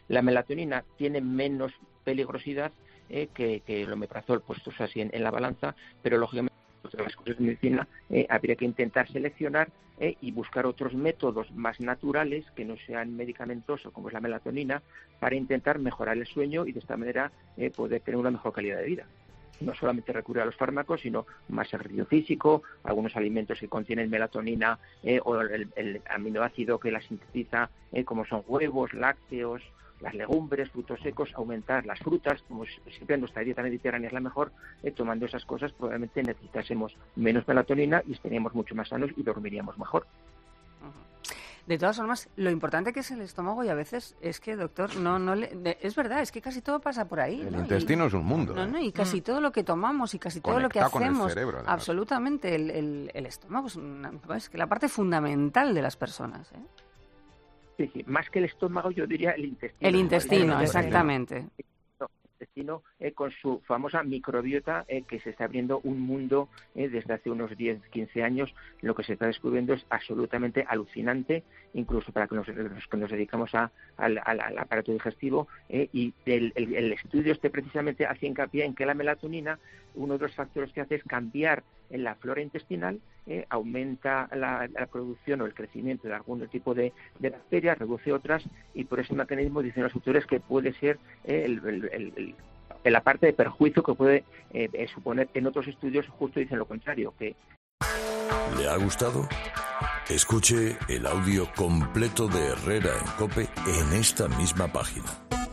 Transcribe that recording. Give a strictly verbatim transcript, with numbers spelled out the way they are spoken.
La melatonina tiene menos peligrosidad eh, que, que el omeprazol, puestos así en, en la balanza, pero lógicamente las cosas de medicina eh, habría que intentar seleccionar eh, y buscar otros métodos más naturales que no sean medicamentosos, como es la melatonina, para intentar mejorar el sueño y de esta manera eh, poder tener una mejor calidad de vida. No solamente recurrir a los fármacos, sino más ejercicio físico, algunos alimentos que contienen melatonina eh, o el, el aminoácido que la sintetiza, eh, como son huevos, lácteos, las legumbres, frutos secos, aumentar las frutas, como siempre nuestra dieta mediterránea es la mejor, eh, tomando esas cosas probablemente necesitásemos menos melatonina y estaríamos mucho más sanos y dormiríamos mejor. De todas formas, lo importante que es el estómago, y a veces es que, doctor, no, no le, de, es verdad, es que casi todo pasa por ahí. El ¿no? intestino y, es un mundo. No, no, y casi mm. todo lo que tomamos y casi todo Conecta lo que hacemos, con el cerebro, absolutamente, el, el, el estómago es, una, es que la parte fundamental de las personas, ¿eh? Sí, sí, más que el estómago yo diría el intestino. El intestino, ¿no? exactamente. El intestino eh, con su famosa microbiota eh, que se está abriendo un mundo eh, desde hace unos diez, quince años. Lo que se está descubriendo es absolutamente alucinante, incluso para que nos, los que nos dedicamos a, al, al, al aparato digestivo eh, y el, el, el estudio este precisamente hace hincapié en que la melatonina, uno de los factores que hace es cambiar en la flora intestinal, eh, aumenta la, la producción o el crecimiento de algún tipo de, de bacterias, reduce otras, y por ese mecanismo dicen los autores que puede ser eh, el, el, el, el, el, la parte de perjuicio que puede eh, suponer. En otros estudios justo dicen lo contrario, que ¿le ha gustado? Escuche el audio completo de Herrera en COPE en esta misma página.